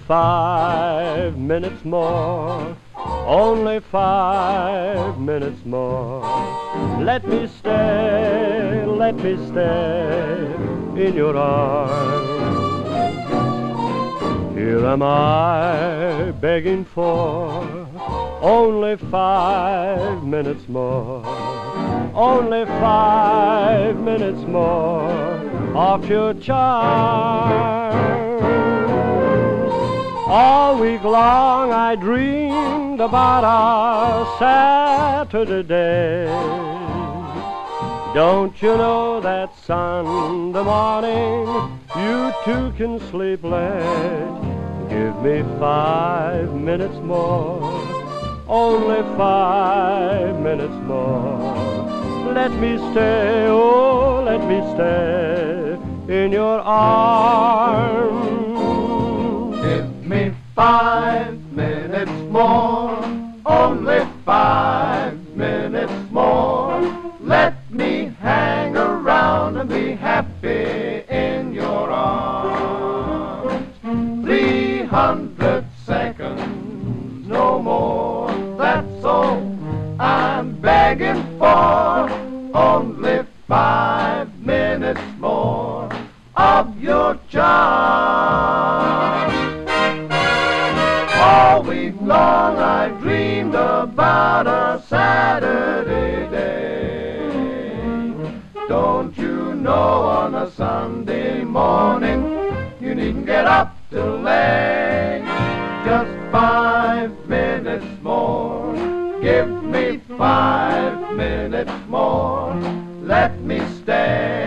5 minutes more, only 5 minutes more. Let me stay in your arms. Here am I begging for only 5 minutes more, only 5 minutes more of your charms. All week long I dreamed about our Saturday day. Don't you know that Sunday morning you too can sleep late? Give me 5 minutes more, only 5 minutes more. Let me stay, oh, let me stay in your arms. Give me 5 minutes more, only 5 minutes more. Let me hang around and be happy in your arms. 300 seconds, no more, that's all I'm begging for. Only 5 minutes more of your charm. All week long I dreamed about a Saturday day. Don't you know on a Sunday morning you needn't get up till late? Just 5 minutes more, give me 5 minutes more. Let me stay